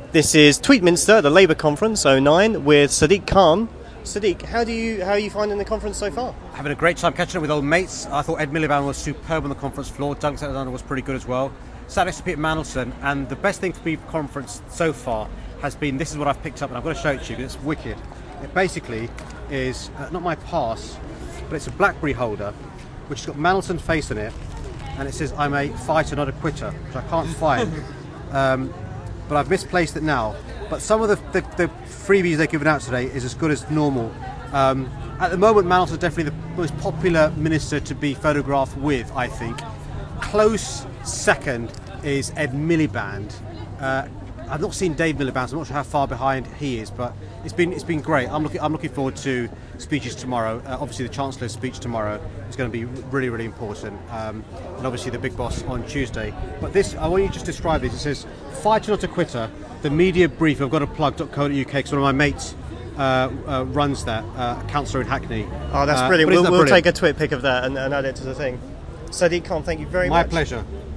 This is Tweedminster, the Labour Conference 09, with Sadiq Khan. Sadiq, how are you finding the conference so far? Having a great time catching up with old mates. I thought Ed Miliband was superb on the conference floor. Douglas Alexander was pretty good as well. Sat next to Peter Mandelson, and the best thing for me conference so far has been, this is what I've picked up, and I've got to show it to you because it's wicked. It basically is not my pass, but it's a BlackBerry holder which has got Mandelson's face on it, and it says "I'm a fighter, not a quitter," which I can't find. But I've misplaced it now. But some of the freebies they're giving out today is as good as normal. At the moment, Mandelson is definitely the most popular minister to be photographed with, I think. Close second is Ed Miliband. I've not seen Dave Miliband, so I'm not sure how far behind he is, but it's been great. I'm looking forward to speeches tomorrow. Obviously, the Chancellor's speech tomorrow is going to be really, really important, and obviously the big boss on Tuesday. But this, I want you to just describe this. It says, "Fighter not a quitter." The media brief. I've got to plug.co.uk because one of my mates runs that, a councillor in Hackney. Oh, that's brilliant. We'll take a twit pic of that and add it to the thing. Sadiq Khan, thank you very much. My pleasure.